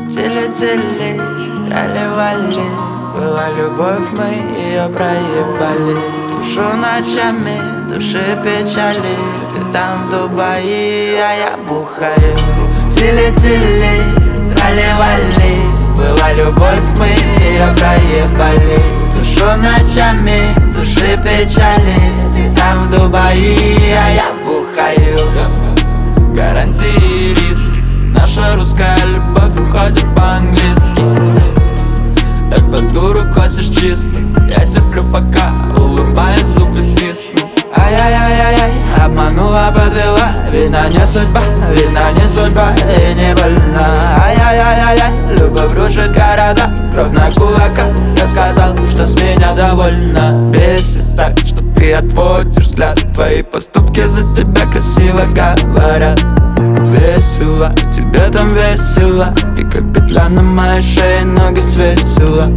Тили-тили, трали-вали, была любовь, мы ее проебали. Тушу ночами, души печали, ты там в Дубае, а я бухаю. Тили-тили, трали-вали, была любовь, мы ее проебали. Тушу ночами, души печали, ты там в Дубае, а я бухаю. Гарантии и риски, наша русская любовь уходит по-английски. Так под дуру косишь чисто, я терплю пока, улыбаясь, зубы стисну. Ай-яй-яй-яй, обманула, подвела, видно не судьба и не больна. Ай-яй-яй-яй, любовь рушит города, кровь на кулаках, я сказал, что с меня довольно. Бесит так, что ты отводишь взгляд, твои поступки за тебя красиво говорят. Весело, тебе там весело, и как петля на моей шее ноги свесила.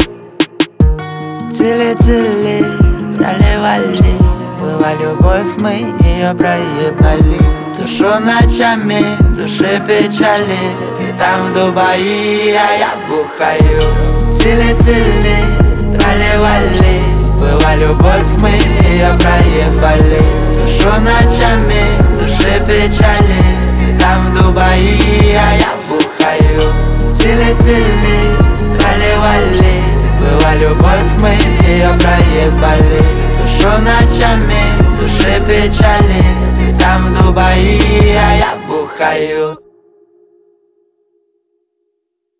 Тили-тили, трали-вали, была любовь, мы ее проебали. Тушу ночами, души печали, ты там в Дубае, а я бухаю. Тили-тили, трали-вали, была любовь, мы ее проебали. Тушу ночами, души печали, ты там в Дубае, а я бухаю. Тили-тили, трали-вали, была любовь, мы ее проебали. Тушу ночами, души печали, ты там в Дубае, а я бухаю.